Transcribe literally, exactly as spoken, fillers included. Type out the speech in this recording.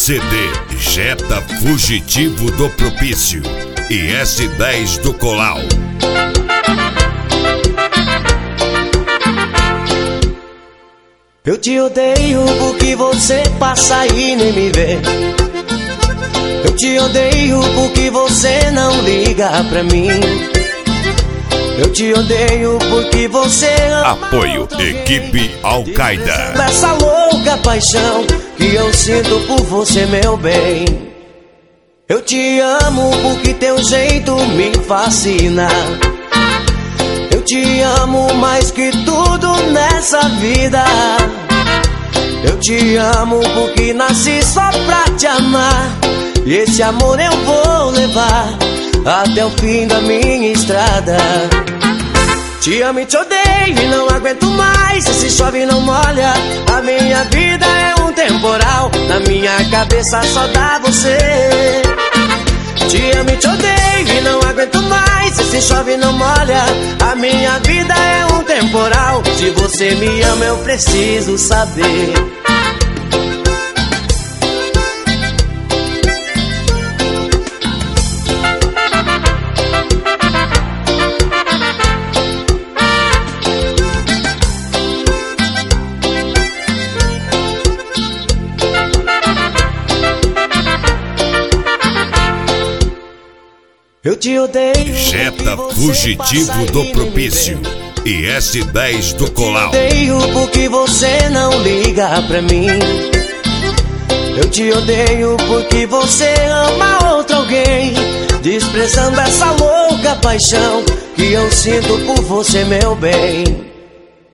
C D Jetta Fugitivo do Propício e S dez do Colau. Eu te odeio porque você passa e nem me vê. Eu te odeio porque você não liga pra mim. Eu te odeio porque você ama. Apoio Equipe Al-Qaeda. Essa louca paixão que eu sinto por você, meu bem. Eu te amo porque teu jeito me fascina. Eu te amo mais que tudo nessa vida. Eu te amo porque nasci só pra te amar. E esse amor eu vou levar até o fim da minha estrada. Te amo e te odeio e não aguento mais. Se chove não molha, a minha vida é um temporal. Na minha cabeça só dá você. Te amo e te odeio e não aguento mais. Se chove não molha, a minha vida é um temporal. Se você me ama eu preciso saber. Eu te odeio. Jetta Fugitivo do Propício e S dez do Colau. Eu te odeio porque você não liga pra mim. Eu te odeio porque você ama outro alguém, desprezando essa louca paixão que eu sinto por você, meu bem.